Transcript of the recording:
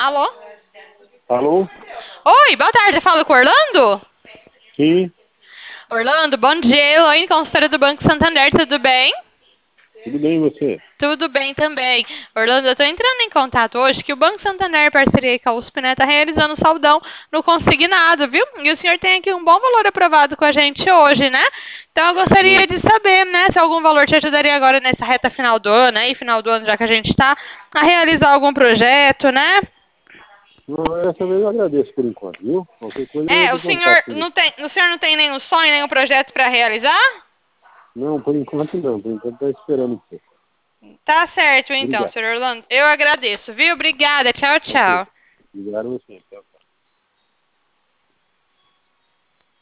Alô? Alô? Oi, boa tarde, eu falo com o Orlando? Sim, Orlando, bom dia, Elaine, consultora do Banco Santander, tudo bem? tudo bem e você? Tudo bem também. Orlando, eu estou entrando em contato hoje que o Banco Santander, em parceria com a USP, né, está realizando um saudão no consignado, viu? E o senhor tem aqui um bom valor aprovado com a gente hoje, né? Então eu gostaria Hum. de saber, né, se algum valor te ajudaria agora nessa reta final do ano, aí, final do ano já que a gente está, a realizar algum projeto, né? Não, essa vez eu agradeço por enquanto, viu? Qualquer coisa eu É, entro o em contato senhor com não você. tem, o senhor não tem nenhum sonho, nenhum projeto para realizar? Não, por enquanto não. Por enquanto tá esperando um pouco. Tá certo, então, Obrigado. senhor Orlando. Eu agradeço, viu? Obrigada. Tchau, Ok. tchau. Obrigado a você. Tchau.